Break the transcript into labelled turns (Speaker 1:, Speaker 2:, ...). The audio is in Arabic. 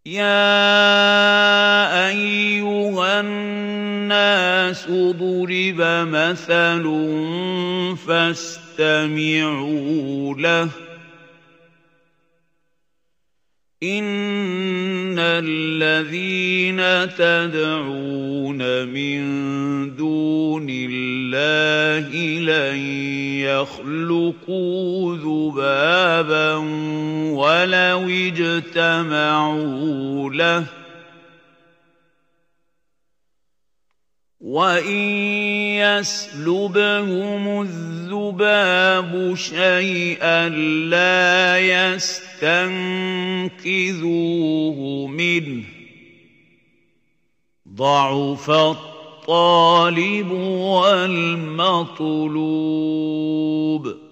Speaker 1: يَا أَيُّهَا النَّاسُ ضُرِبَ مَثَلٌ فَاسْتَمِعُوا لَهُ ۚ إِنَّ الَّذِينَ تَدْعُونَ مِن دُونِ اللَّهِ لَن يَخْلُقُوا ذُبَابًا وَلَوِ اجْتَمَعُوا لَهُ ۖ وَإِن يَسْلُبْهُمُ الذُّبَابُ شَيْئًا لَّا يَسْتَنقِذُوهُ مِنْهُ ۚ ضَعُفَ الطَّالِبُ وَالْمَطْلُوبُ